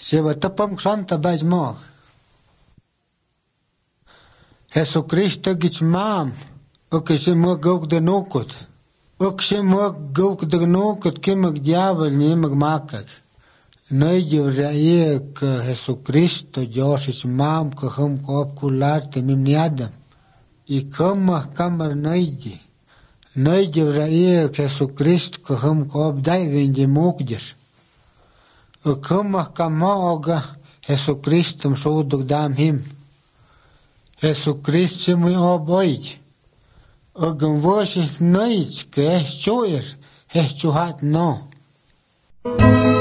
Se va tapam xanta baz mag. Jesucristo gich mam. Okse mag gauk de nokot. Okse mag gauk de nokot ke mag diavel ni mag makak. Noi jevraie că Jesucristo Dios mam că hum cop cularte mimniadam. I cam camar noige. Noi jevraie că Jesucristo că hum cop dai vende mugder. Cam camaga Jesucristo so dam him. Jesucristo mi oboid. Agam voce noici că e choir, e chuhat no.